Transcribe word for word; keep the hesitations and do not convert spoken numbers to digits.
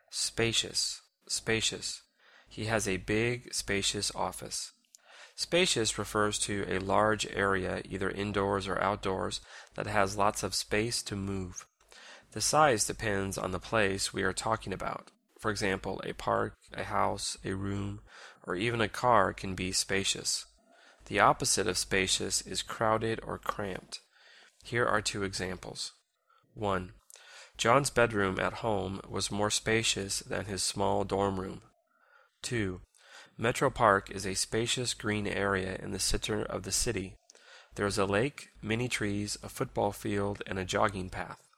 Spacious, spacious. He has a big, spacious office. Spacious refers to a large area, either indoors or outdoors, that has lots of space to move. The size depends on the place we are talking about. For example, a park, a house, a room, or even a car can be spacious. The opposite of spacious is crowded or cramped. Here are two examples. one. John's bedroom at home was more spacious than his small dorm room. two. Metro Park is a spacious green area in the center of the city. There is a lake, many trees, a football field, and a jogging path.